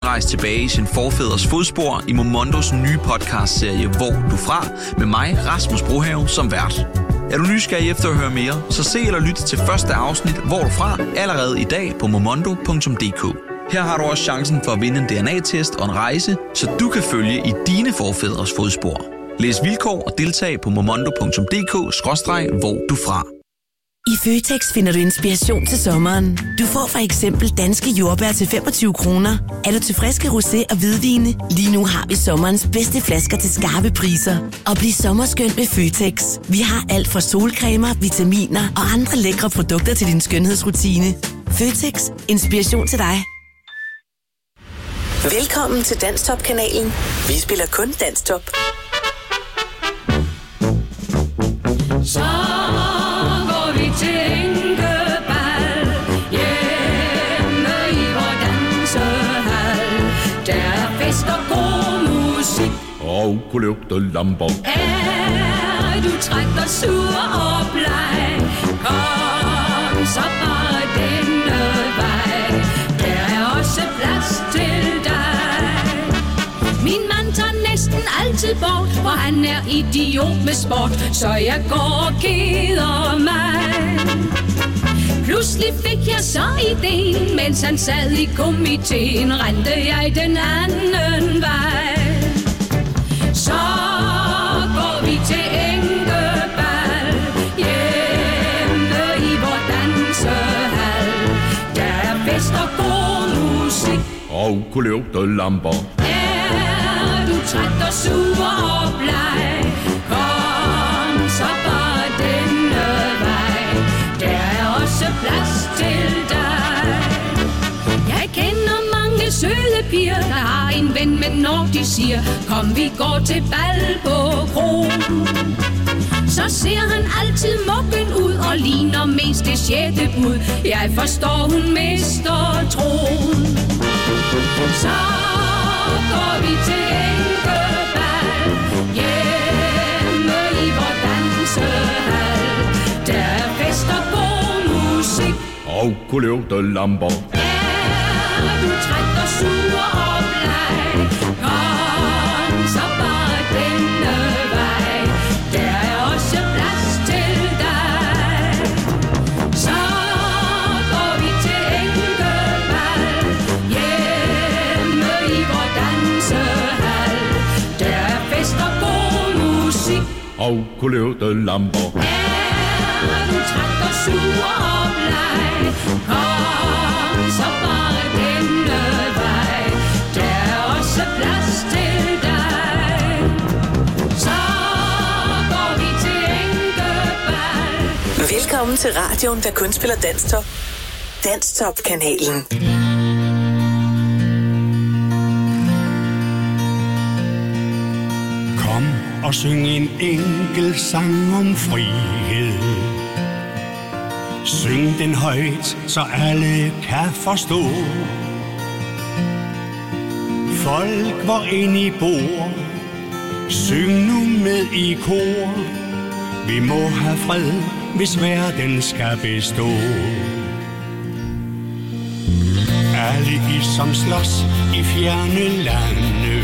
rejse tilbage i sin forfædres fodspor i Momondos nye podcastserie Hvor du fra, med mig, Rasmus Brohave, som vært. Er du nysgerrig efter at høre mere, så se eller lyt til første afsnit Hvor du fra allerede i dag på momondo.dk. Her har du også chancen for at vinde en DNA-test og en rejse, så du kan følge i dine forfædres fodspor. Læs vilkår og deltag på momondo.dk/hvor du fra. I Føtex finder du inspiration til sommeren. Du får for eksempel danske jordbær til 25 kroner. Er du til friske rosé og hvidvine? Lige nu har vi sommerens bedste flasker til skarpe priser. Og bliv sommerskøn med Føtex. Vi har alt fra solcremer, vitaminer og andre lækre produkter til din skønhedsrutine. Føtex. Inspiration til dig. Velkommen til Danstop-kanalen. Vi spiller kun Danstop. Så går vi til Enkebal, hjemme i vor dansehal. Der er fest og god musik, og kunne lugte lamper. Er du træt og sur og bleg, kom så bare denne vej. Der er også plads til dig. Min mand tager næsten altid bort, for han er idiot med sport, så jeg går og keder mig. Pludselig fik jeg så ideen, mens han sad i komiteen, rendte jeg den anden vej. Så går vi til Enkebal, hjemme i vor dansehal. Der er fest og god musik, og kunne lugte lamper. Træt og sur og bleg, kom så bare denne vej. Der er også plads til dig. Jeg kender mange søde piger, der har en ven, men når de siger, kom vi går til bal på kroen, så ser han altid muggen ud og ligner mest det 6. bud. Jeg forstår, hun mister troen. Så går vi til Enkebal, hjemme i vor dansehal. Der er fest og god musik, og kunne lugte lamper. Er du træt og sur og bleg, kom så bare denne vej. Der er også plads til dig. Så går vi til Enkebal, hjemme i vor dansehal. Der er fest og god musik, og kunne lugte lamper. er du træt og sur og bleg, kom så bare denne vej. Der er også plads til dig. Så går vi til Enkebal. Velkommen til radioen, der kun spiller Danstop. Danstop-kanalen. Kom og syng en enkelt sang om frihed. Syng den højt, så alle kan forstå. Folk, hvor ind I bor, syng nu med i kor. Vi må have fred, hvis verden skal bestå. Alle I, som slås i fjerne lande,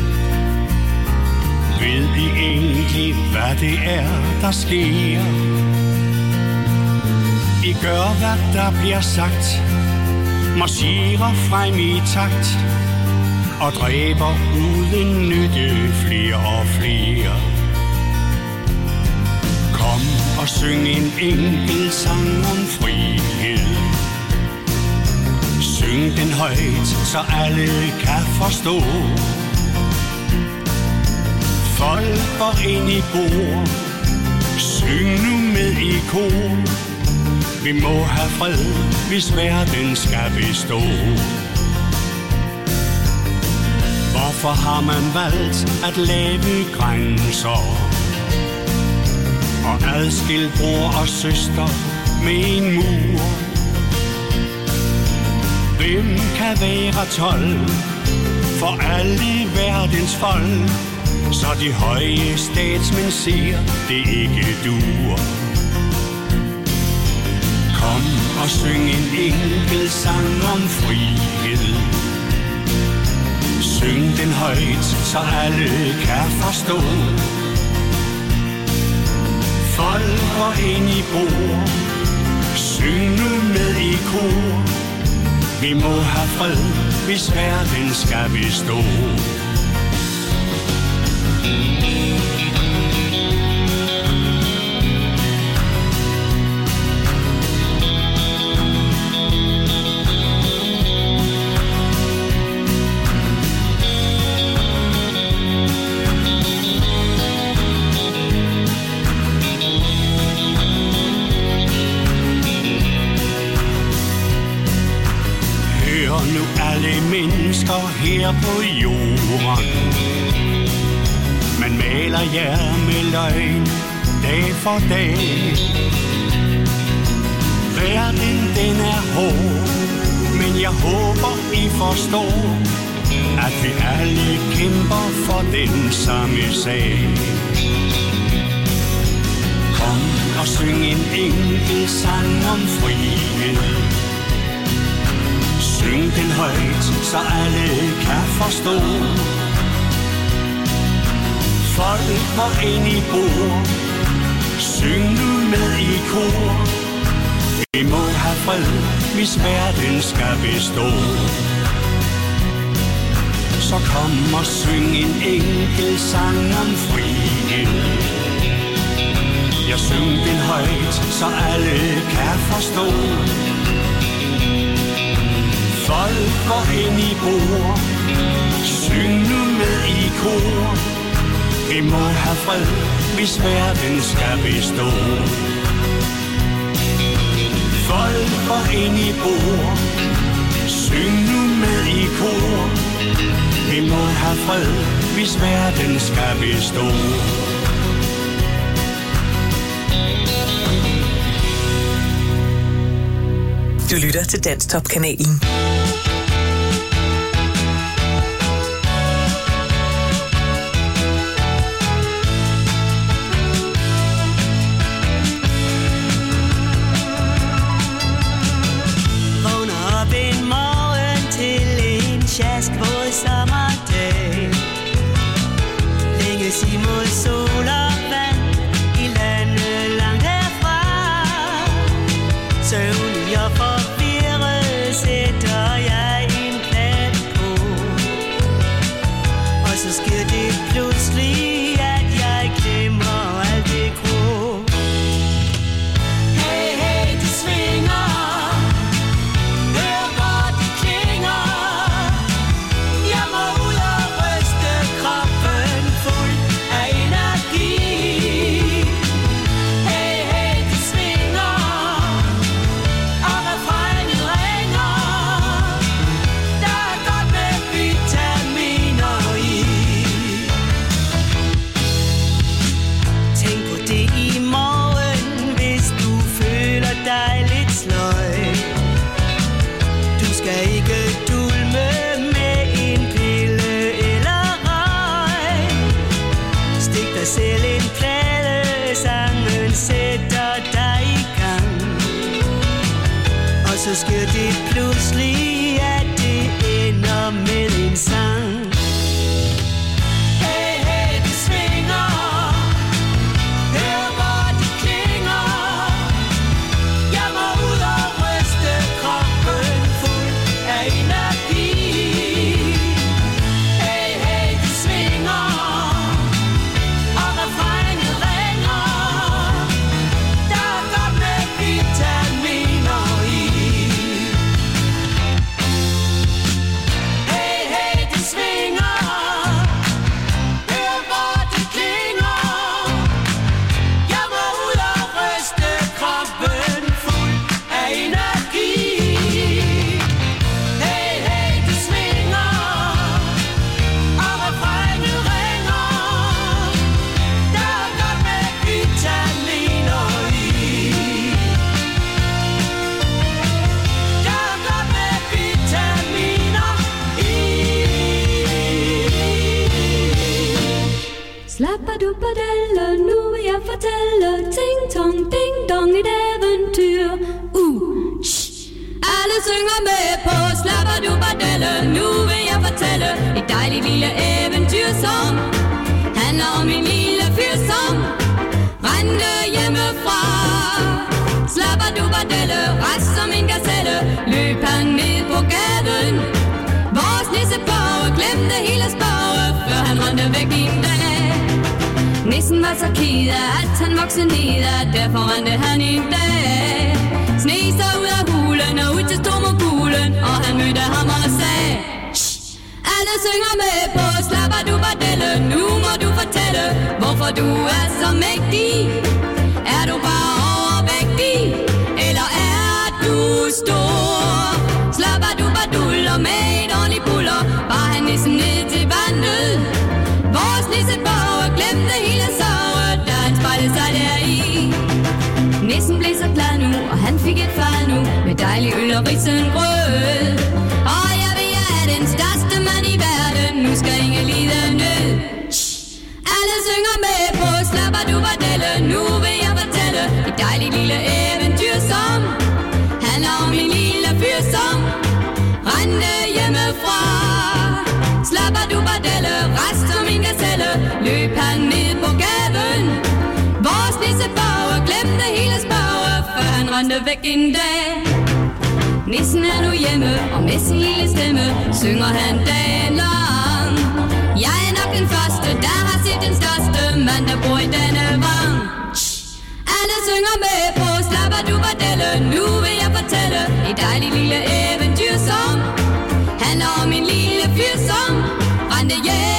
ved I egentlig, hvad det er, der sker? I gør, hvad der bliver sagt, marcherer frem i takt, og dræber uden nytte flere og flere. Kom og syng en enkelt sang om frihed. Syng den højt, så alle kan forstå. Folk, hvor ind I bor, syng nu med i kor. Vi må have fred, hvis verden skal bestå. Hvorfor har man valgt at lave grænser og adskille bror og søster med en mur? Hvem kan være 12 for alle verdens folk, så de høje statsmænd siger, det ikke duer? Kom og syng en enkelt sang om frihed. den højt, så alle kan forstå. Folk går ind i bord, syng nu med i kor. Vi må have fred, hvis verden skal bestå. Mennesker her på jorden, man maler jer med løgn dag for dag. Verden den er hård, men jeg håber I forstår, at vi alle kæmper for den samme sag. Kom og syng en enkelt sang om frihed. Syng den højt, så alle kan forstå. Folk går ind i bord, syng nu med i kor. Vi må have fred, hvis verden skal bestå. Så kom og syng en enkelt sang om frihed. Jeg syng den højt, så alle kan forstå. Folk går ind i bord, syng nu med i kor. Vi må have fred, hvis verden skal bestå. Folk går ind i bord, syng nu med i kor. Vi må have fred, hvis verden skal bestå. Du lytter til Danstop-kanalen. Sjaskvåd sommerdag, længes imod sol og vand i landet langt herfra. Søvnig og forvirret sætter jeg en plade på, og så sker det pludselig, at jeg glemmer alt det grå. Hey, hey, det svinger. Så sker det pludselig, at det ender med en sang. Hey, hey, det svinger. Hør, hvor det klinger. Jeg må ud og ryste kroppen fuld af energi. Hey, hey, det svinger. Og refrænet ringer. Der er godt med vitaminer i. Slappaduppadelle, nu vil jeg fortælle ting, tong, ding, dong, et eventyr. Alle synger med på slappaduppadelle, nu vil jeg fortælle et Et dejligt lille eventyr, som handler om en lille fyr, som rendte hjemmefra. Slapper-du-bardelle, rejst som en gazelle, løb han ned på gaden. Vores nissebage glemte hele spage, før han rendte væk en dag. Nissen var så ked af, at han voksede ned af, derfor rendte han en dag. Sne sig ud af hulen og ud til stormogulen, og han mødte ham og sagde: alle synger med på slapper-du-bardelle, nu må du fortælle, hvorfor du er så mægtig. Er du bare overvægtig, eller er du stor? Slapper-du-barduller med et ordentligt buller, var han nissen ned til vandet. Vores nissebage glemte hele sorgen, da han spejlede sig deri. Nissen blev så glad nu, og han fik et fad nu, med dejlig øl og risengrød. Og jeg ved, jeg er den største mand i verden, nu skal ingen lide nød. Alle synger med på slapper-du-bardelle, nu vil jeg fortælle et dejligt lille eventyr, som handler om en lille fyr, som rendte hjemmefra. Slapper-du-bardelle, rejst som en gazelle, løb han ned på gaden. Vores nissebage glemte hele spage, før han rendte væk en dag. Nissen er nu hjemme, og med sin lille stemme synger han dagen lang. Jeg er nok den første, der har set den største mand, der bor i denne vang. Alle synger med på slapper-du-bardelle, nu vil jeg fortælle et dejligt lille eventyr, som handler om en lille fyr, som rendte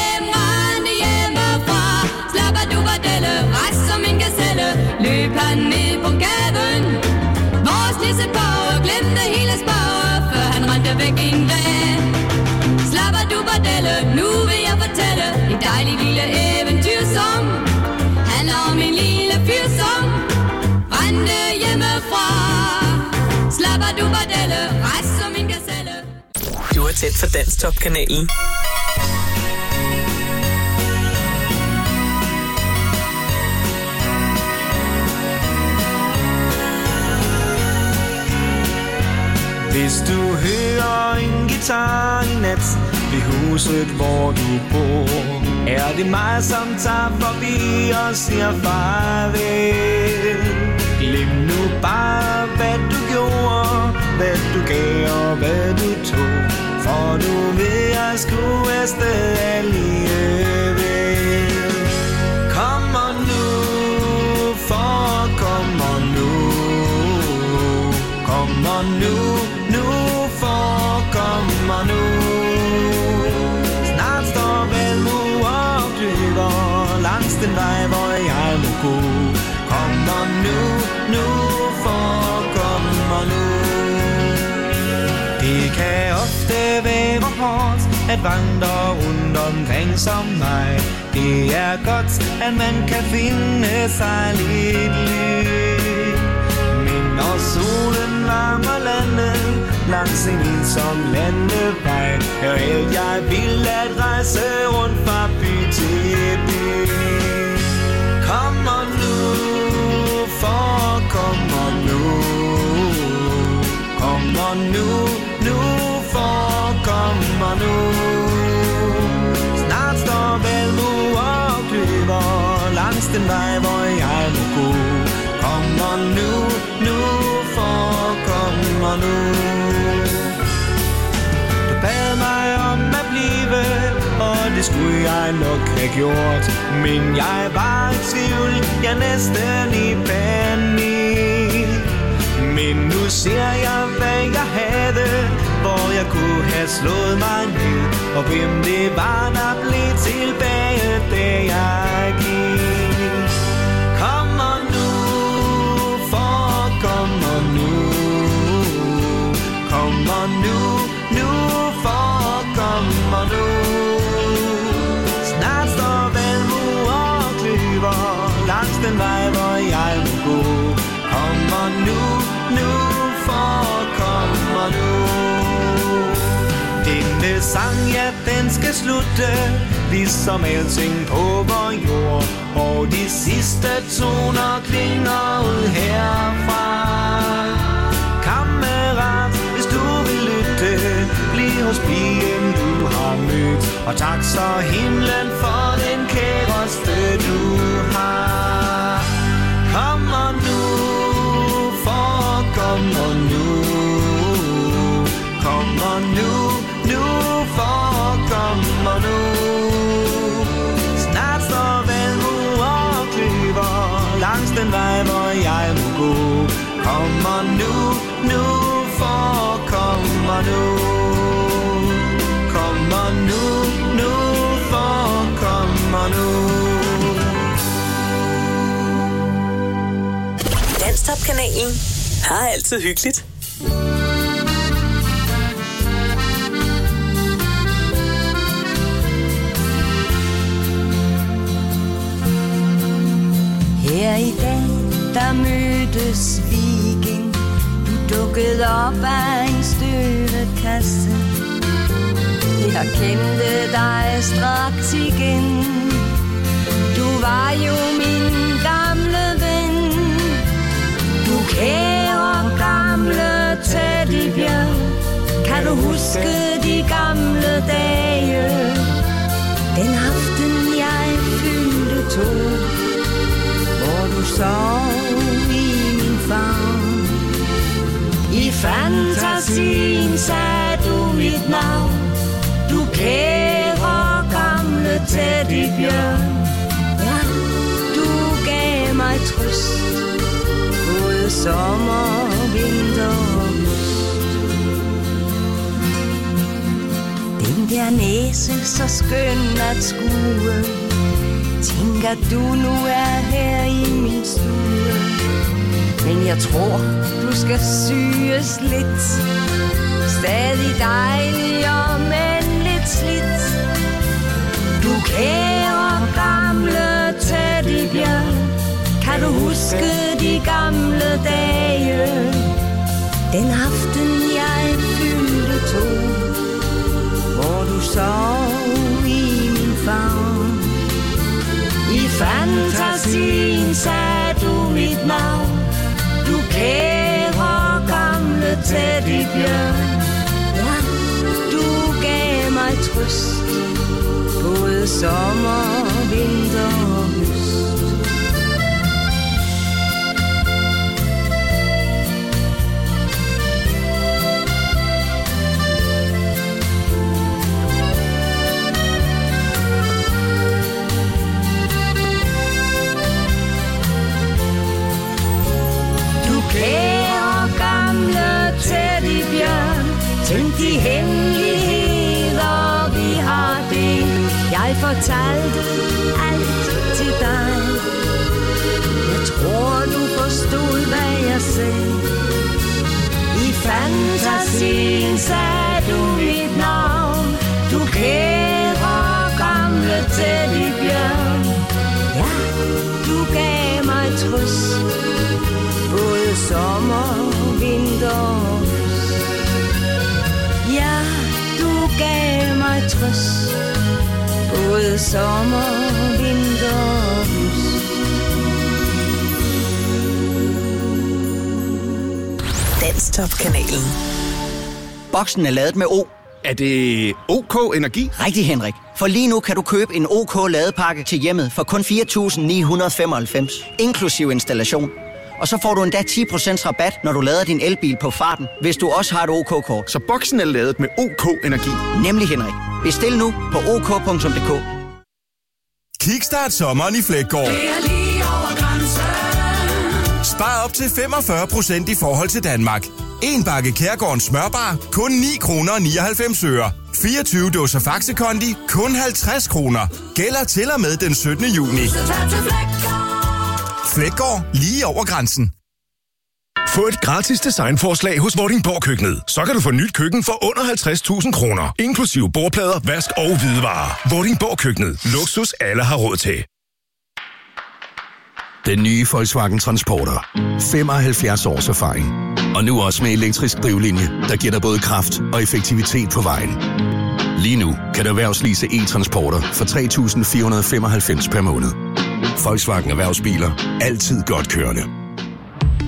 hjemmefra. Slapper-du-bardelle, rejst som en gazelle, løb han ned på gaden. Vores nissebage glemte hele spage, før han rendte væk en dag. Slapper-du-bardelle, nu vil jeg fortælle et dejligt lille eventyr, som handler om en lille fyr, som rendte hjemmefra. Slapper-du-bardelle, rejst som en gazelle. Du er tæt for Danstop-kanalen. Hvis du hører en guitar i nat ved huset, hvor du bor, er det mig, som tager forbi og siger farvel. Glem nu bare, hvad du gjorde, hvad du gav og hvad du tog, for nu vil jeg sgu afsted alligevel. Kom og nu, for kom og nu, kom og nu, nu for kom og nu. Snart står Valmue og kløver langs den vej, hvor jeg må gå. Kom og nu, nu for kom og nu. Det kan ofte være hårdt at vandre rundt omkring som mig. Det er godt, at man kan finde sig lidt lyt. Men når solen varmer landet langs en ensom landevej, er alt jeg vil at rejse rundt fra by til by. Kom og nu, for kom og nu, kom og nu, nu for kom og nu. Snart står Valmue og kløver langs den vej, hvor jeg må gå. Kom og nu, nu for kom og nu. Du bad mig om at blive, og det skulle jeg nok have gjort, men jeg var i tvivl, jeg næsten i panik. Men nu ser jeg, hvad jeg havde, hvor jeg kunne have slået mig ned, og hvem det var, der blev tilbage, da jeg gik. Kom og nu, for kom og nu, kom og nu, nu for kom og nu. Snart står Valmue og kløver langs den vej, hvor jeg må gå. Kom og nu, nu for kom og nu. Denne sang, ja, den skal slutte, ligesom alting på vor jord, og de sidste toner klinger ud herfra. Kammerat, hvis du vil lytte, bliv hos pigen du har har mødt. Og tak så himlen for den kæreste du har. Kommer nu, for kommer nu. Kommer nu, nu, for kommer nu. Snart står Valmue og Kløver langs den vej, hvor jeg må gå. Kommer nu, nu, for kommer nu. Kommer nu, nu, for kommer nu. Danstop-kanalen har altid hyggeligt. Her i dag, der mødtes vi igen. Du dukkede op af en støvet kasse. Jeg kendte dig straks igen. Du var jo min gamle ven. Du kære gamle teddybjørn. Kan du huske de gamle dage? Den aften jeg fyldte 2, hvor du sov i min favn. I fantasien sagde du mit navn. Du kære gamle teddybjørn. Ja, du gav mig trøst, både sommer, vinter og høst. Den der næse så skøn at skue. Tænker du nu er her i min stue. Men jeg tror du skal syes lidt. Stadig dejlig og men lidt slidt. Du kære gamle teddybjørn. Kan du huske de gamle dage? Den aften jeg fyldte 2, hvor du sov i min favn. I fantasien sagde du mit navn. Du kære gamle teddybjørn. Ja, du gav mig trøst, både sommer, vinter og høst. Kære gamle teddybjørn, tænk de hemmeligheder vi har delt. Jeg fortalte alt til dig. Jeg tror du forstod hvad jeg sagde. I fantasien sagde du mit navn. Du kære gamle teddybjørn. Ja, du gav mig trøst, både sommer, vinter og høst. Ja, du gav mig trøst, både sommer, vinter og høst. Danstop-kanalen. Boksen er ladet med O. Er det OK Energi? Rigtig, Henrik. For lige nu kan du købe en OK ladepakke til hjemmet for kun 4.995, inklusiv installation. Og så får du endda 10% rabat, når du lader din elbil på farten, hvis du også har et OK-kort. Så boksen er ladet med OK Energi? Nemlig, Henrik. Bestil nu på ok.dk. Kickstart sommeren i Fleggaard. Det er lige over grænsen. Spar op til 45% i forhold til Danmark. En bakke Kærgårdens smørbar, kun 9 kroner og 99 øre. 24 dåser Faxe Kondi, kun 50 kroner. Gælder til og med den 17. juni. Fleggaard, lige over grænsen. Få et gratis designforslag hos Vordingborg Køkkenet. Så kan du få nyt køkken for under 50.000 kroner. Inklusive bordplader, vask og hvidevarer. Vordingborg Køkkenet. Luksus alle har råd til. Den nye Volkswagen Transporter. 75 års erfaring. Og nu også med elektrisk drivlinje, der giver dig både kraft og effektivitet på vejen. Lige nu kan du erhvervslease e-transporter for 3.495 per måned. Volkswagen Erhvervsbiler. Altid godt kørende.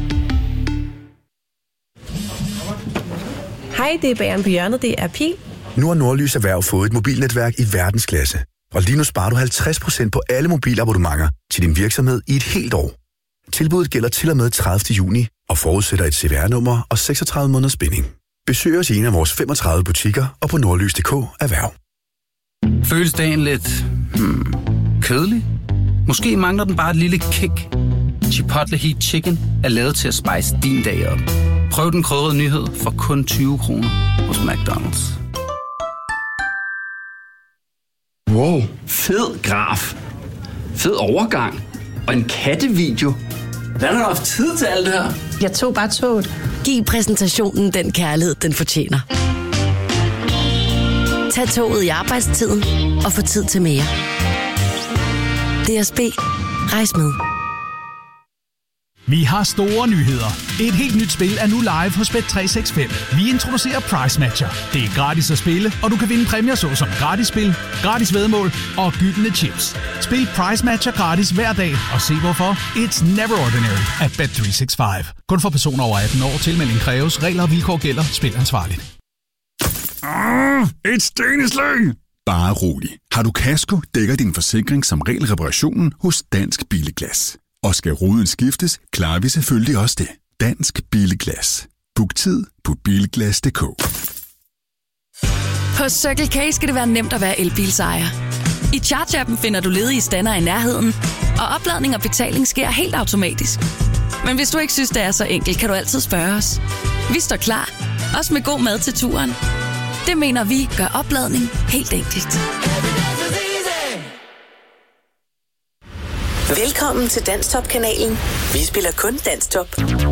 Hej, det er Bageren på hjørnet. Det er Pil. Nu har Nordlys Erhverv fået et mobilnetværk i verdensklasse. Og lige nu sparer du 50% på alle mobilabonnementer til din virksomhed i et helt år. Tilbuddet gælder til og med 30. juni og forudsætter et CVR-nummer og 36 måneders spænding. Besøg os i en af vores 35 butikker og på nordlys.dk Erhverv. Føles dagen lidt kedelig? Måske mangler den bare et lille kick. Chipotle Heat Chicken er lavet til at spice din dag op. Prøv den krydrede nyhed for kun 20 kroner hos McDonald's. Wow, fed graf. Fed overgang. Og en kattevideo. Hvordan har du haft tid til alt det her? Jeg tog bare toget. Giv præsentationen den kærlighed, den fortjener. Tag toget i arbejdstiden og få tid til mere. DSB. Rejs med. Vi har store nyheder. Et helt nyt spil er nu live hos Bet365. Vi introducerer Price Matcher. Det er gratis at spille, og du kan vinde præmier såsom gratis spil, gratis væddemål og gyldne chips. Spil Price Matcher gratis hver dag, og se hvorfor. It's never ordinary at Bet365. Kun for personer over 18 år. Tilmelding kræves. Regler og vilkår gælder. Spil ansvarligt. Et steneslag! Bare rolig. Har du kasko, dækker din forsikring som regel reparationen hos Dansk Billeglas. Og skal ruden skiftes, klarer vi selvfølgelig også det. Dansk Billeglas. Book tid på bilglas.dk. Hos Circle K skal det være nemt at være elbilsejer. I Charge-appen finder du ledige stander i nærheden, og opladning og betaling sker helt automatisk. Men hvis du ikke synes, det er så enkelt, kan du altid spørge os. Vi står klar, også med god mad til turen. Det mener vi gør opladning helt enkelt. Velkommen til Danstop-kanalen. Vi spiller kun Danstop.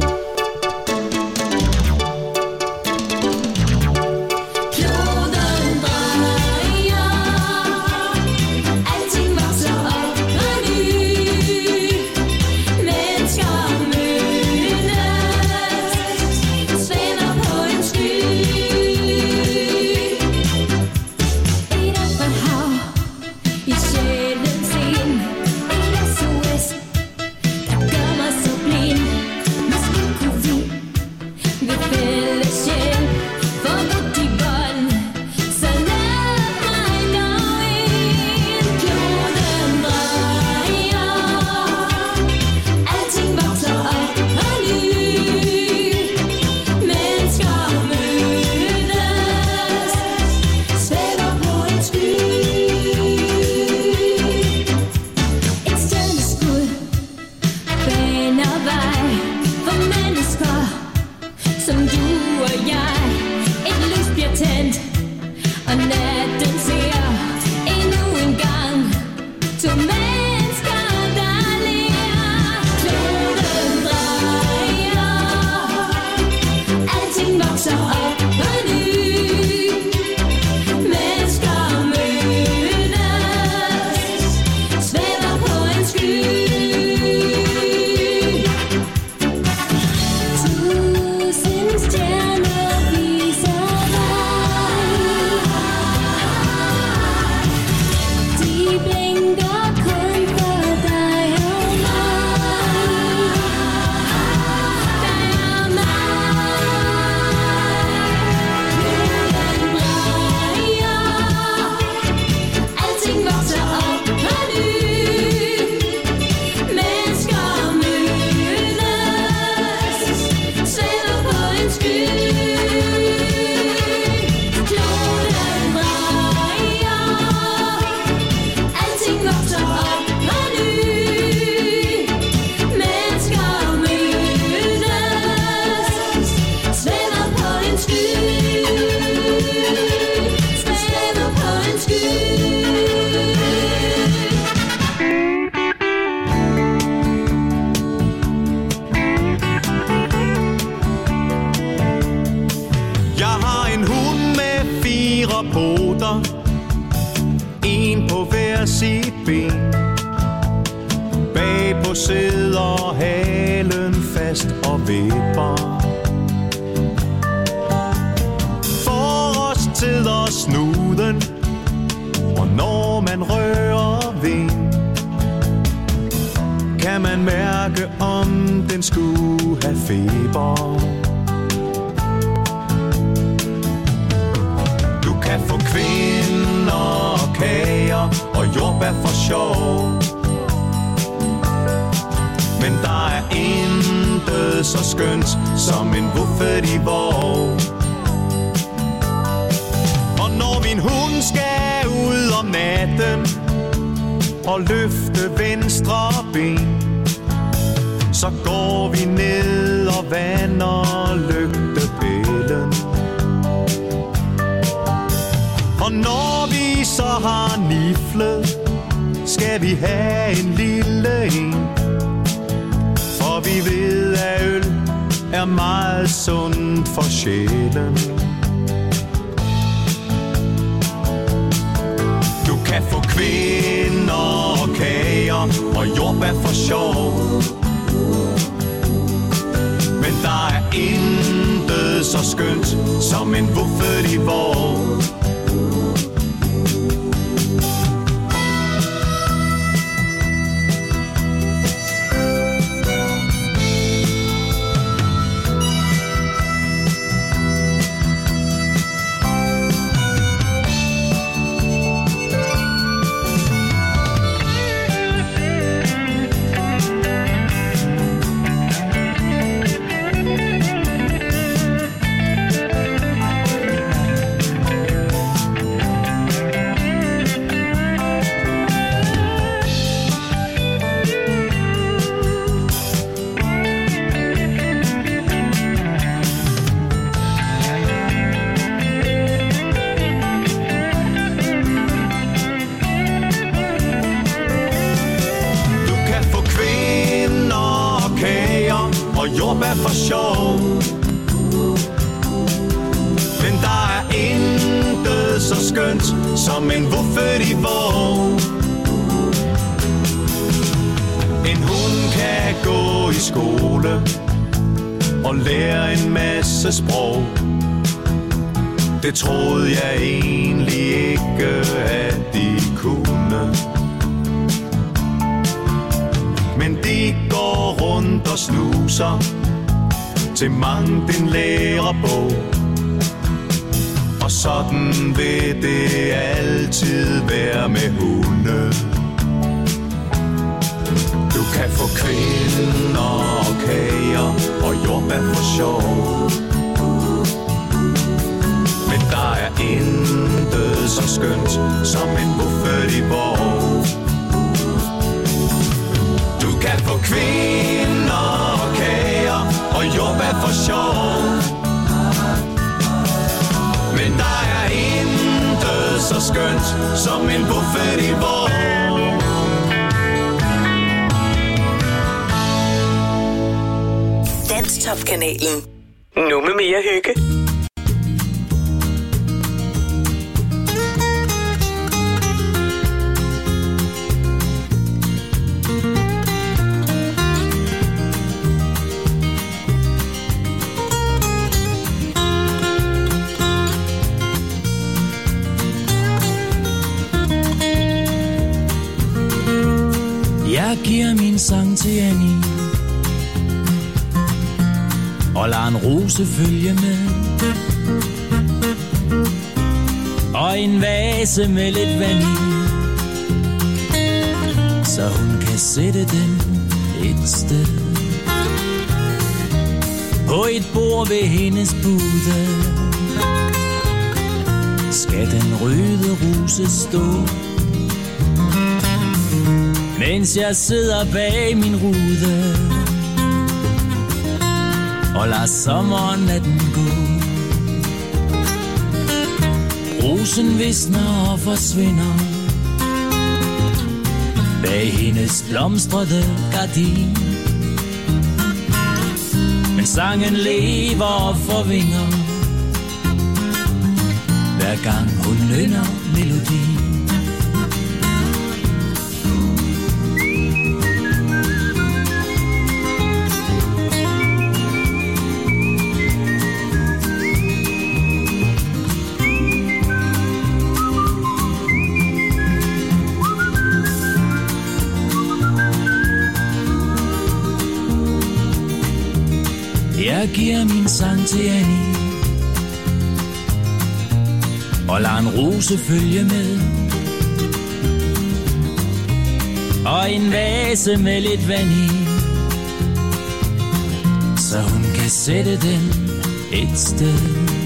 En på hver sit ben. Bag på sidder halen fast og vipper. Forrest sidder snuden, og når man rører ved, kan man mærke om den skulle have feber. Du kan få kvinder og kager og jordbær for sjov. Men der er intet så skønt som en buffet i vår. Og når min hund skal ud om natten og løfte venstre ben, så går vi ned og vander lygtepælen. Og når vi så har niflet, skal vi have en lille en. For vi ved, at øl er meget sundt for sjælen. Du kan få kvinder og kager og jordbær for sjov. Men der er intet så skønt som en buffet i vår. Jordbær for sjov. Men der er intet så skønt som en buffet i vår. En hund kan gå i skole og lære en masse sprog. Det troede jeg egentlig ikke, at de kunne. Men de går rundt og snuser til mangt en lærebog. Og sådan vil det altid være med hunde. Du kan få kvinder og kager og jordbær for sjov. Men der er intet så skønt som en buffet i vår. Du kan få kvinder og kager og jordbær for sjov. Men der er intet så skønt som en buffet i vår. Danstop-kanalen. Nu med mere hygge. Jeg giver min sang til Annie og lader en rose følge med, og en vase med lidt vand i, så hun kan sætte den et sted på et bord ved hendes bude. Skal den røde rose stå, mens jeg sidder bag min rude og lader sommernatten gå. Rosen visner og forsvinder bag hendes blomstrede gardin, men sangen lever og forvinger hver gang hun nynner melodien. Jeg giver min sang til Annie og lader en rose følge med. Og en vase med lidt vand i, så hun kan sætte den et sted.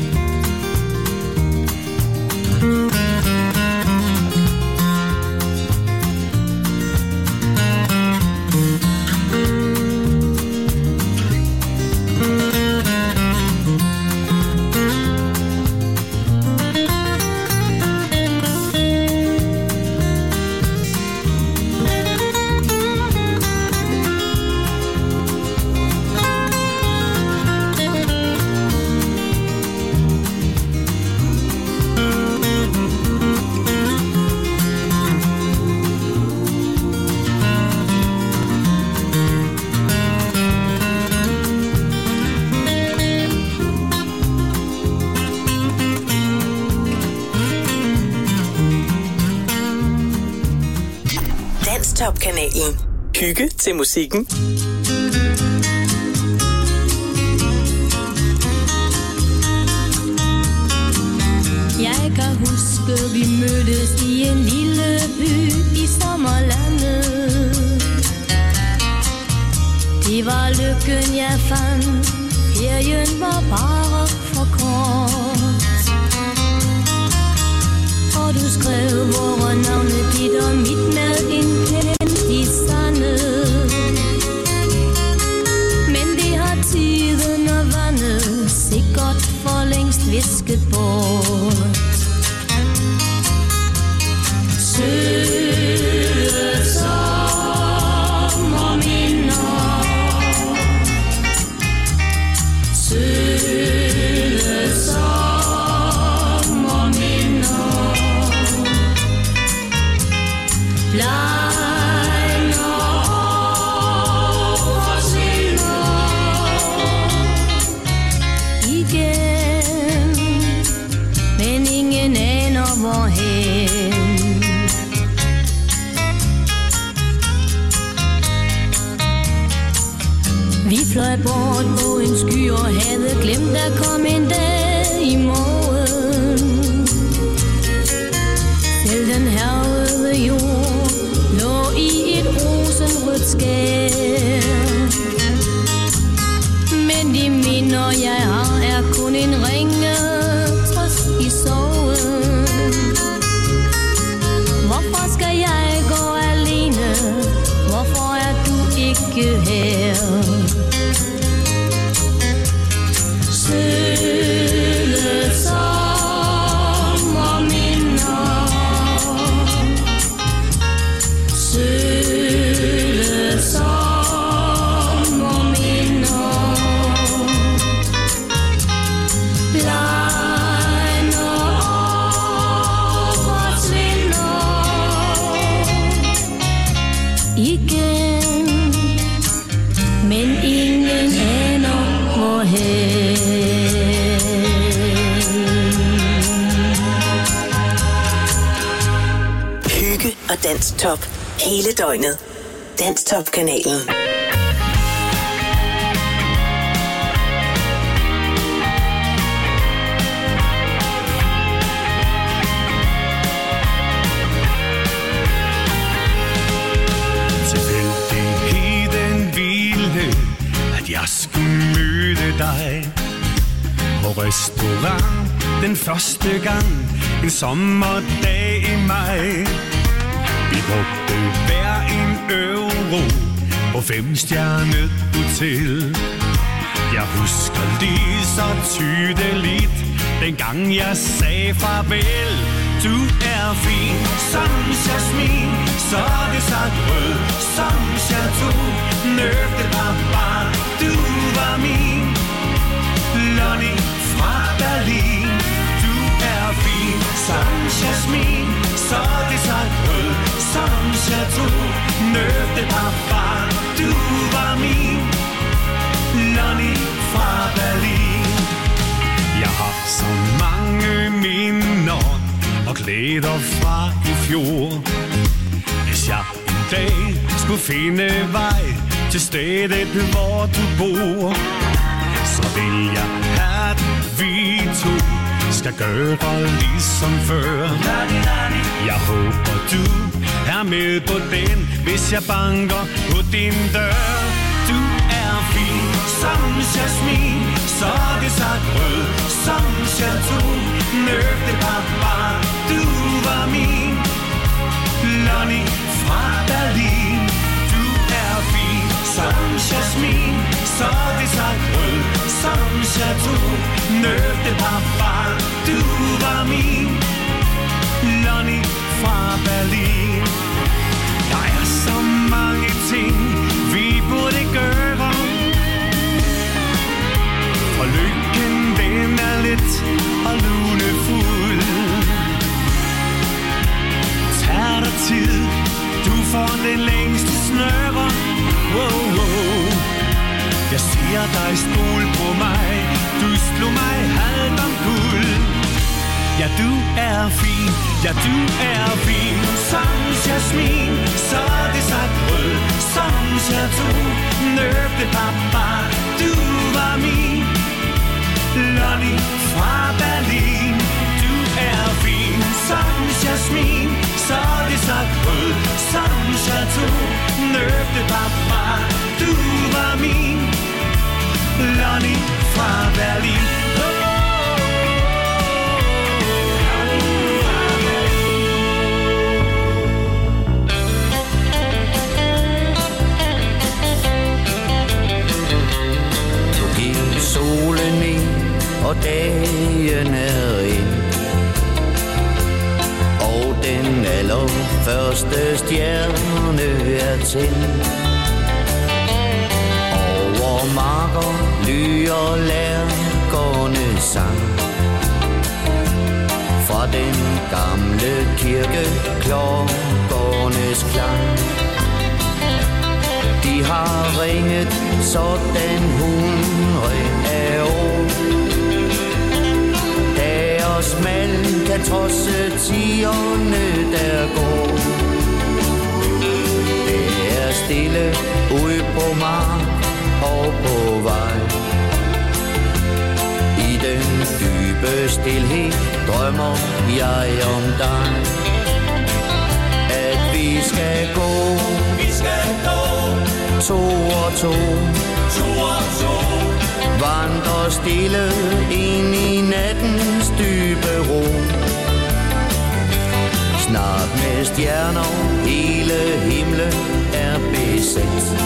Danstop-kanalen. Hygge til musikken. Jeg kan huske, vi mødtes i en lille by i sommerlandet. Det var lykken, jeg fandt. Ferien var bare for kort. Og du skrev vore navne, dit og mit med en pen i sandet. Men det har tiden og vandet sikkert for længst visket bort. Søde sommerminder, søde sommerminder, blegner og forsvinder igen, men ingen aner hvorhen. Vi fløj bort på en sky og havde glemt at komme en dag i morgen. Selv den hærgede jord lå i et rosenrødt skær. Men de minder jeg har er kun en ringe trøst i sorgen. Hvorfor skal jeg gå alene? Hvorfor er du ikke her? Søde sommerminder, søde sommerminder, blegner og forsvinder igen, men ingen aner hvorhen. Hygge og Danstop hele døgnet. Danstop-kanalen. Tilfældigheden ville, at jeg skulle møde dig på restaurant den første gang en sommerdag i maj. Vi brugte hver en euro på 5-stjernet hotel. Jeg husker lige så tydeligt dengang jeg sagde farvel. Du er fin som jasmin, så er det så rød som chateau. Nøfte var bare, du var min Lonnie fra Berlin. Du er fin som jasmin, så er det så rød som chateau. Nøfte var bare, du var min Lonnie fra Berlin. Jeg har så mange minder og glæder fra i fjor. Hvis jeg en dag skulle finde vej til stedet, hvor du bor, så vil jeg have, at vi to skal gøre ligesom før. Jeg håber du er med på den, hvis jeg banker på din dør. Du er fin som jasmin, så er det sagt rød som chateau. Nøgte papa, du var min Lonnie fra Berlin. Du er fin som jasmin, så er det sagt rød som chateau. Nøgte papa, du var min Lonnie fra Berlin. Der er så mange ting, vi burde gøre. For lykken, den er let og lunefuld. Tag dig tid, du får den længste snøre. Wow, wow. Jeg siger dig, stol på mig, du slog mig halvt om guld. Ja, du er fin, ja, du er fin som jasmin, så er det sagt rød som chateau. Nøgte papa, du var min Lonnie fra Berlin. Du er fin som jasmin, så er det sagt rød som chateau. Nøgte papa, du var min Lonnie fra Berlin. Solen ind, og dagen er ind, og den allerførste stjerne er tændt. Over marker lyder lærkernes sang, fra den gamle kirke klokkernes klang. De har ringet sådan hundrede af år. Deres mand kan trodse tierne der går. Det er stille ude på mark og på vej. I den dybe stilhed drømmer jeg om dig. At vi skal gå, to og to, vandrer stille ind i nattens dybe ro. Snart med stjerner hele himlen er besat,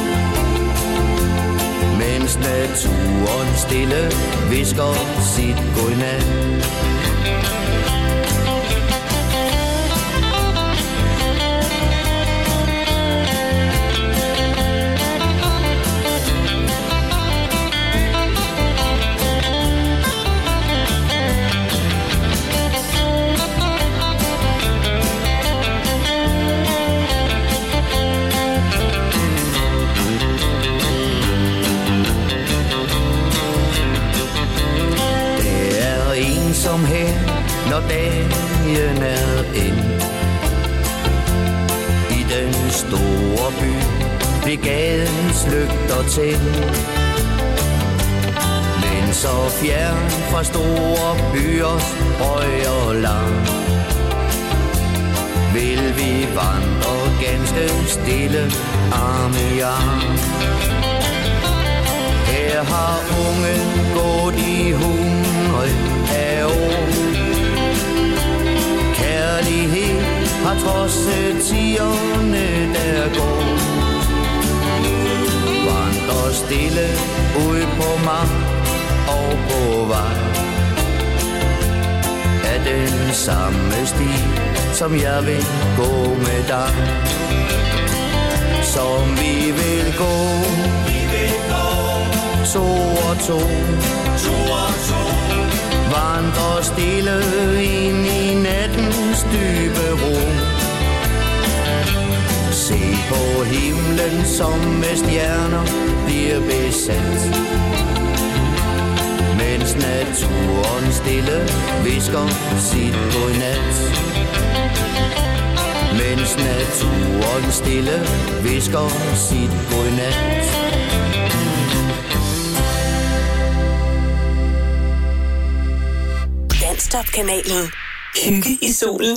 mens naturen stille hvisker sit godnat. Som her, når dagen er ind. I den store by blev gadens lygter tændt. Men så fjern fra store byers høj og lang, vil vi vandre ganske stille arm i arm. Her har unge gået i hundrede af år. Kærlighed har trodset tierne der går. Vandrer stille ud på mark og på vej. Af den samme sti, som jeg vil gå med dig. Som vi vil gå, to og to, vandrer stille ind i nattens dybe ro. Se på himlen, som med stjerner bliver besat, mens naturen stille hvisker sit godnat. Mens naturen stille hvisker sit godnat. Danstop-kanalen. Hygge i solen.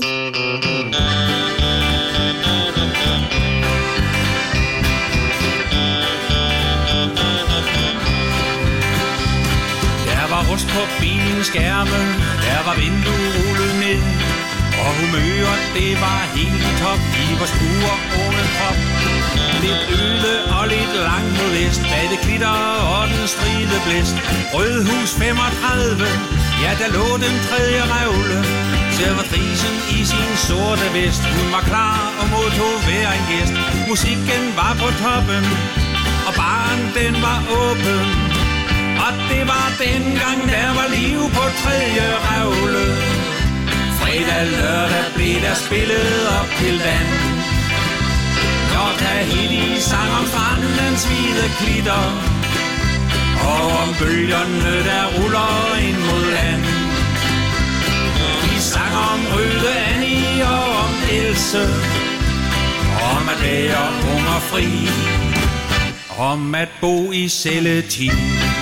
Der var rust på bilens skærme, der var vinduet rullet ned, og humøret det var helt i top i vores pure unge krop. Lidt øde og lidt langt mod vest, bag det glitter og den stride blæst. Rødhus 35, ja der lå den tredje revle. Servitrisen i sin sorte vest, hun var klar og modtog hver en gæst. Musikken var på toppen, og baren den var åben. Og det var dengang, der var liv på tredje revle. Fredag, lørdag blev der spillet op til vand. Når Tahiti sang om strandens hvide klitter, og om bølgerne, der ruller ind mod land. Vi sang om Røde Annie og om Else, om at være ung og fri, om at bo i celletid.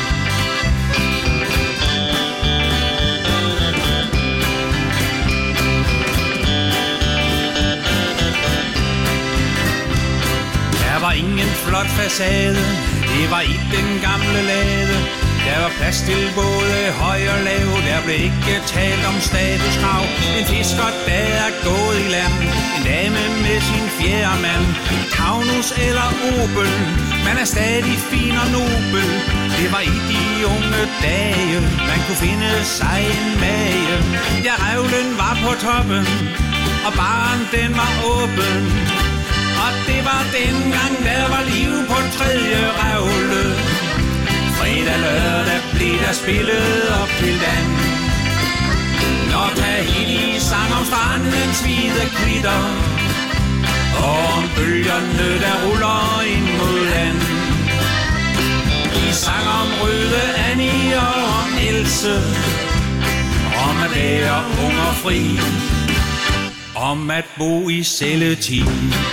Der var ingen flot facade, det var i den gamle lade. Der var plads til både høj og lav, der blev ikke talt om statuskrav. En fisker, der er gået i land, en dame med sin fjerde mand. Taunus eller Opel, man er stadig fin og nobel. Det var i de unge dage, man kunne finde sig en mage. Ja, revlen var på toppen, og baren den var åben. Og det var dengang, der var liv på tredje revle. Fredag, lørdag blev der spillet op til dan. Når Tahiti sang om strandens hvide klitter, og om bølgerne, der ruller ind mod land. De sang om Røde Annie og om Else, om at være ung og fri, om at bo i celletid.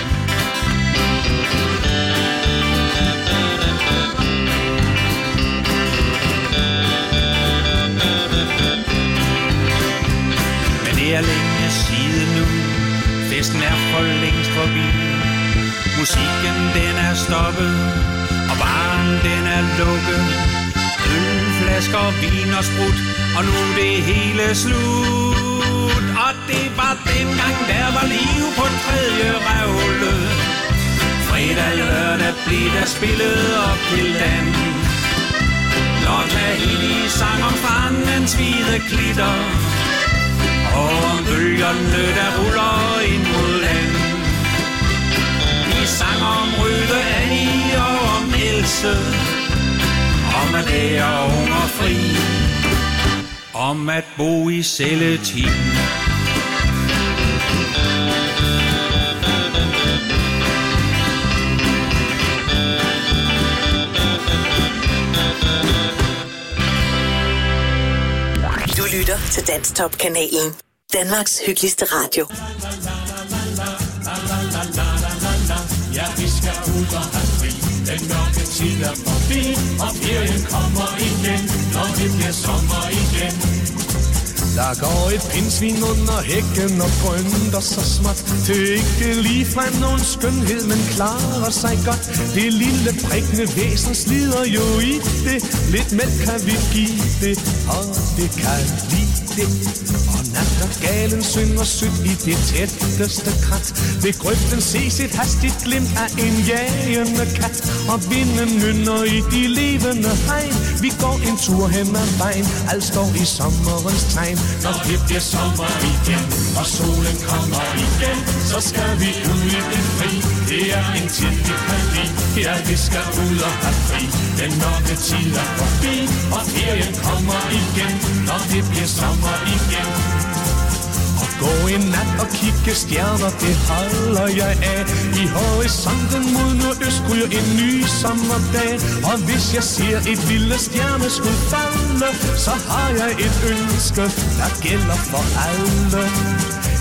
Det er længe siden nu, festen er for længst forbi. Musikken den er stoppet, og baren den er lukket. Øl, flasker, vin og sprut, og nu er det hele slut. Og det var dengang, der var liv på tredje revle. Fredag, lørdag blev der spillet op til dan. Når Tahiti sang om strandens hvide klitter, og om bølgerne, der ruller ind mod land. Vi sang om Røde Annie og om Else, om at være ung og fri, om at bo i celletid. Du lytter til Danstop-kanalen. Danmarks hyggeligste radio. Ja, vi skal ud og have fri. Den mørke tid er forbi, og ferien kommer igen, når det bliver sommer igen. Der går et pindsvin under hækken og brønder så småt. Det er ikke ligefrem nogen skønhed, men klarer sig godt. Det lille prikkende væsen slider jo i det. Lidt mælk kan vi give det, og det kan lide det. Og nattergalen synger sødt i det tætteste krat. Ved grøften ses et hastigt glimt af en jagende kat. Og vinden nynner i de levende hegn. Vi går en tur hen ad vejen, alt står i sommerens tegn. Når det bliver sommer igen, og solen kommer igen, så skal vi ud i det fri. Det er en tid, vi kan lide. Ja, vi skal ud og have fri. Den mørke tid er forbi, og ferien kommer igen, når det bliver sommer igen. Og gå en nat og kigge stjerner, det holder jeg af. I horisonten mod nordøst ryger en ny sommerdag. Og hvis jeg ser et lille stjerneskud falde, så har jeg et ønske, der gælder for alle.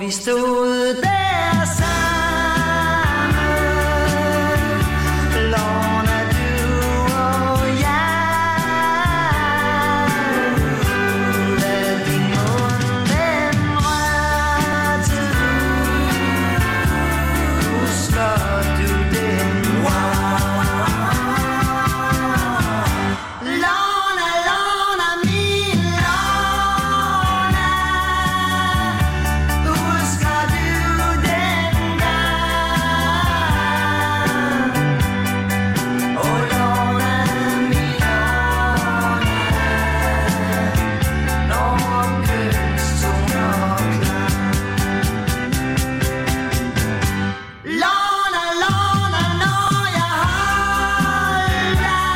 vi stod der sammen, Lorna, du og jeg. Lad din mund den rørte du, husker du den? Lorna, Lorna, min Lorna, husker du den gang? Åh, Lorna, min Lorna, når kysttoner klang. Lorna, Lorna, når jeg holdt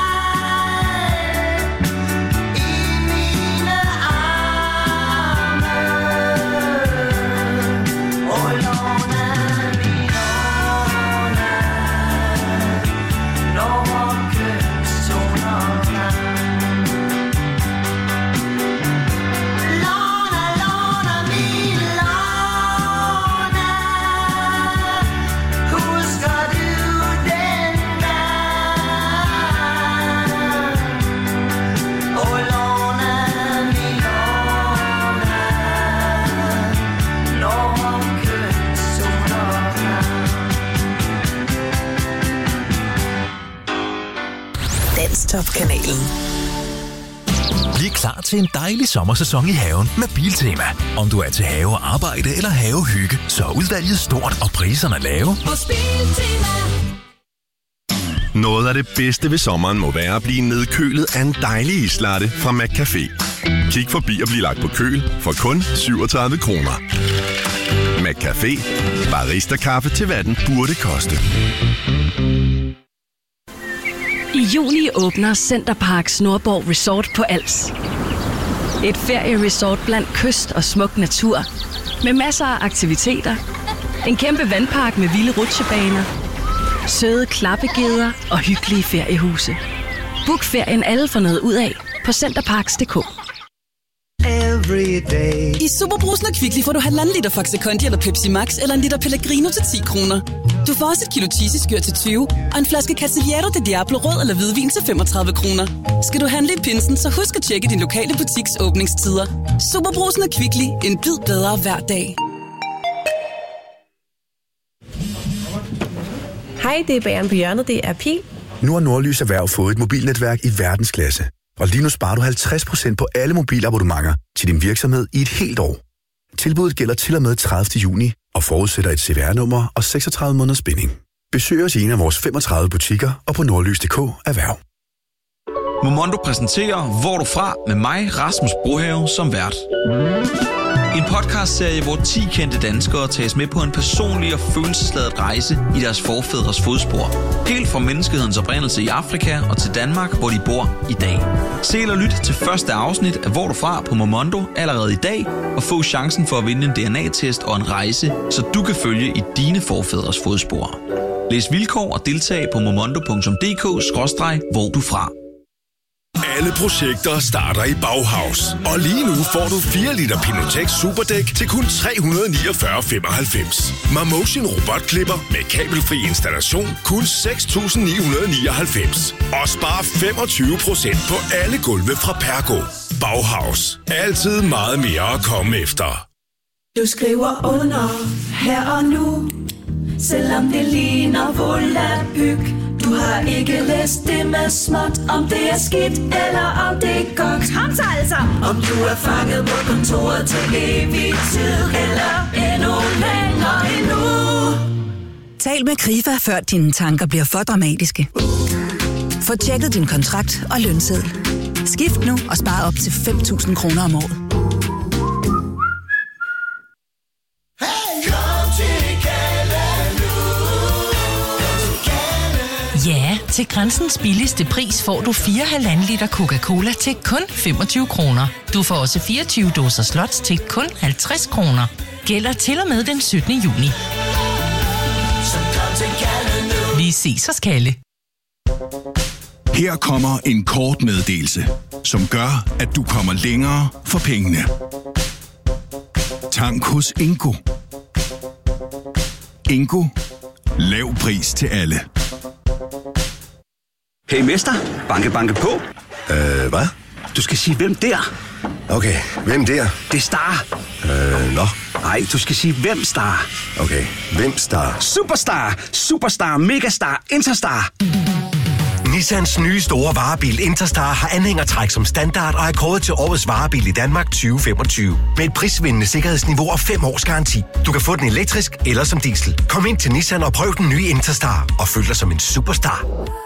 dig i mine arme. Åh, Lorna, min Lorna, når kysttoner klang. Lorna, Lorna, min Lorna, husker du den gang? Åh, Lorna, min Lorna, når kysttoner klang. Danstop-kanalen. Bliv klar til en dejlig sommersæson i haven med Biltema. Om du er til have og arbejde eller havehygge, så er udvalget stort og priserne lave. Hos Biltema. Noget af det bedste ved sommeren må være at blive nedkølet af en dejlig islatte fra McCafé. Kig forbi og bliv lagt på køl for kun 37 kroner. McCafé. Barista-kaffe til hvad den burde koste. I juni åbner Centerparks Nordborg Resort på Als. Et ferieresort blandt kyst og smuk natur, med masser af aktiviteter, en kæmpe vandpark med vilde rutsjebaner, søde klappegeder og hyggelige feriehuse. Book ferien alle for noget ud af på centerparks.dk. I Superbrusen og Kvickly får du 1,5 liter Faxe Kondi eller Pepsi Max eller en liter Pellegrino til 10 kroner. Du får også et kilo cheesy-skyr til 20 og en flaske Cavaliero de Diablo rød eller hvidvin til 35 kroner. Skal du handle i pinsen, så husk at tjekke din lokale butiks åbningstider. Superbrusen og Kvickly. En bid bedre hver dag. Hej, det er Bageren på hjørnet. Det er Pil. Nu har Nordlys Erhverv fået et mobilnetværk i verdensklasse. Og lige nu sparer du 50% på alle mobilabonnementer til din virksomhed i et helt år. Tilbuddet gælder til og med 30. juni og forudsætter et CVR-nummer og 36 måneders binding. Besøg os i en af vores 35 butikker og på nordlys.dk erhverv. Momondo præsenterer Hvor du fra med mig, Rasmus Brohave, som vært. En podcastserie, hvor 10 kendte danskere tages med på en personlig og følelsesladet rejse i deres forfædres fodspor. Helt fra menneskehedens oprindelse i Afrika og til Danmark, hvor de bor i dag. Se eller lyt til første afsnit af Hvor du fra på Momondo allerede i dag, og få chancen for at vinde en DNA-test og en rejse, så du kan følge i dine forfædres fodspor. Læs vilkår og deltag på momondo.dk/hvor du fra. Alle projekter starter i Bauhaus. Og lige nu får du 4 liter Pinotex Superdæk til kun 349,95. Marmotion robotklipper med kabelfri installation kun 6.999. Og spar 25% på alle gulve fra Pergo. Bauhaus. Altid meget mere at komme efter. Du skriver under her og nu, selvom det ligner volapyk. Du har ikke læst det med småt, om det er skidt eller om det er godt. Kom så altså! Om du er fanget på kontoret til evig tid, eller endnu længere endnu. Tal med Krifa, før dine tanker bliver for dramatiske. Få tjekket din kontrakt og lønseddel. Skift nu og spar op til 5.000 kroner om året. Ja, til Grænsens billigste pris får du 4,5 liter Coca-Cola til kun 25 kroner. Du får også 24 dåser slots til kun 50 kroner. Gælder til og med den 17. juni. Vi ses hos Kalle. Her kommer en kort meddelelse, som gør, at du kommer længere for pengene. Tank hos Ingo. Ingo. Lav pris til alle. Hey mester, banke banke på. Hvad? Du skal sige, hvem der? Okay, hvem der? Det er Star. Nå. Nej, du skal sige, hvem Star. Okay, hvem Star? Superstar, Superstar, Megastar, Interstar. Nissans nye store varebil Interstar har anhængertræk som standard og er kåret til årets varebil i Danmark 2025. Med et prisvindende sikkerhedsniveau og 5 års garanti. Du kan få den elektrisk eller som diesel. Kom ind til Nissan og prøv den nye Interstar og føl dig som en superstar.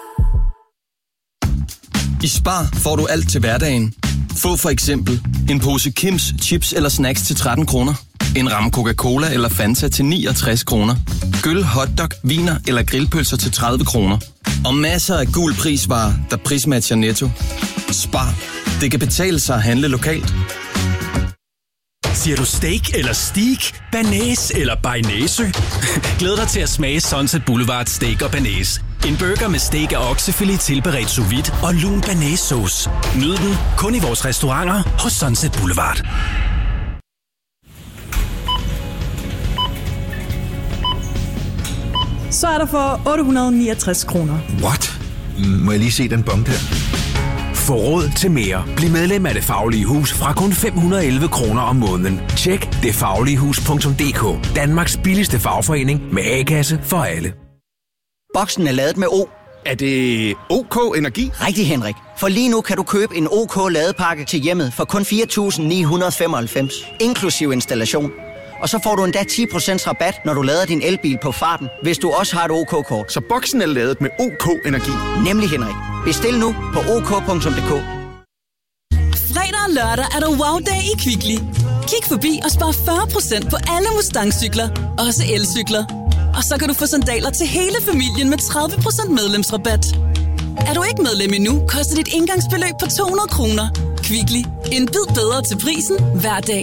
I Spar får du alt til hverdagen. Få for eksempel en pose Kims chips eller snacks til 13 kroner. En ramme Coca-Cola eller Fanta til 69 kroner. Gyll, hotdog, viner eller grillpølser til 30 kroner. Og masser af gul prisvarer, der prismatcher Netto. Spar. Det kan betale sig at handle lokalt. Siger du steak eller steak, banæs eller bearnaisesø? Glæd dig til at smage Sunset Boulevard Steak og Banæs. En burger med steak og oksefilet tilberedt sous vide og lun banæssauce. Nyd den kun i vores restauranter hos Sunset Boulevard. Så er der for 869 kroner. What? Må jeg lige se den bong der? Få råd til mere. Bliv medlem af Det Faglige Hus fra kun 511 kroner om måneden. Tjek detfagligehus.dk. Danmarks billigste fagforening med A-kasse for alle. Boksen er ladet med O. Er det OK Energi? Rigtig, Henrik. For lige nu kan du købe en OK ladepakke til hjemmet for kun 4.995, inklusiv installation. Og så får du endda 10% rabat, når du lader din elbil på farten, hvis du også har et OK-kort. Så boksen er ladet med OK Energi? Nemlig, Henrik. Bestil nu på ok.dk. Fredag og lørdag er der wow-dag i Kvickly. Kig forbi og spar 40% på alle Mustang-cykler, også elcykler. Og så kan du få sandaler til hele familien med 30% medlemsrabat. Er du ikke medlem endnu, koster dit indgangsbeløb på 200 kroner. Kvickly. En bid bedre til prisen hver dag.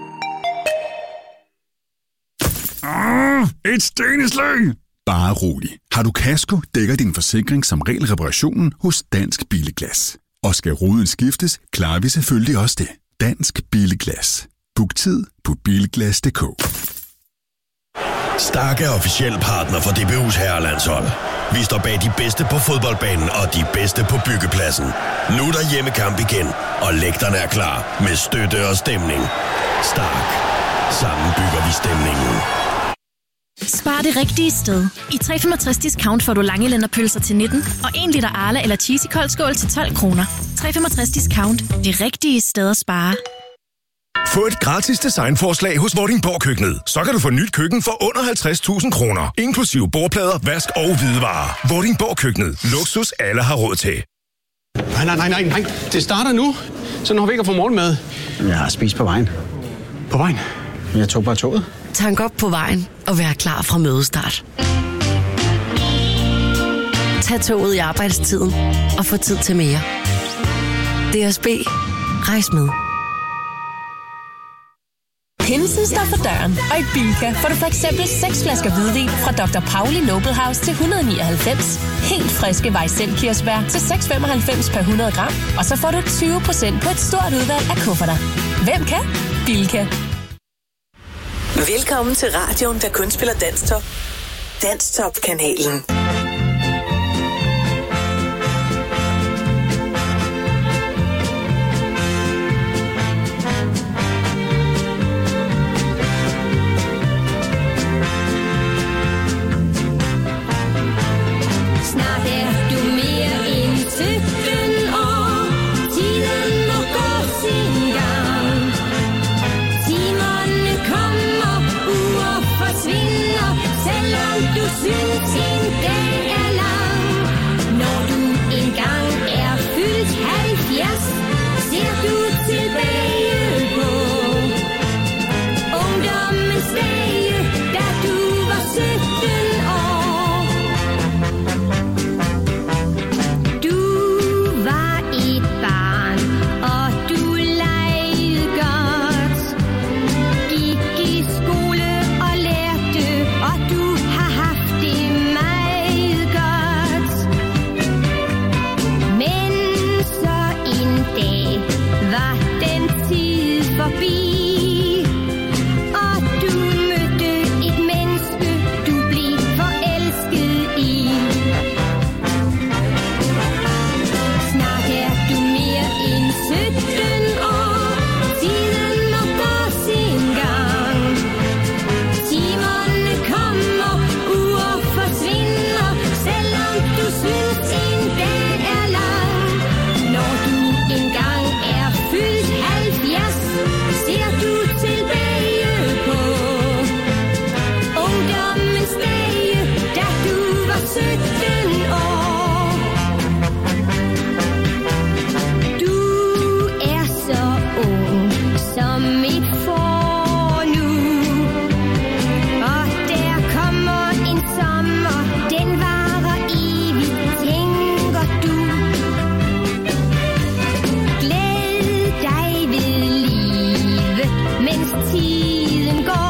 Et steneslag! Bare rolig. Har du kasko, dækker din forsikring som regel reparationen hos Dansk Billeglas. Og skal ruden skiftes, klarer vi selvfølgelig også det. Dansk Billeglas. Book tid på bilglas.dk. Stark er officiel partner for DBU's herrelandshold. Vi står bag de bedste på fodboldbanen og de bedste på byggepladsen. Nu er der hjemmekamp igen, og lægterne er klar med støtte og stemning. Stark. Sammen bygger vi stemningen. Spar det rigtige sted. I 365 discount får du langelænderpølser til 19 og 1 liter Arla eller Cheesy koldskål til 12 kroner. 365 discount. Det rigtige sted at spare. Få et gratis designforslag hos Vordingborg Køkkenet. Så kan du få nyt køkken for under 50.000 kroner. Inklusive bordplader, vask og hvidevarer. Vordingborg Køkkenet. Luksus alle har råd til. Nej. Det starter nu. Så når vi ikke har fået morgenmad. Jeg har spist på vejen. På vejen? Jeg tog bare toget. Tank op på vejen og vær klar fra mødestart. Tag toget i arbejdstiden og få tid til mere. DSB. Rejs med. Pinsen står for døren, og i Bilka får du for eksempel 6 flasker hvidvin fra Dr. Pauli Noble House til 199. Helt friske Weizenkirsebær til 6,95 per 100 gram. Og så får du 20% på et stort udvalg af kufferter. Hvem kan? Bilka. Velkommen til radioen, der kun spiller Danstop. Danstop-kanalen. Skole og lærte, og du har haft det meget. bilen går.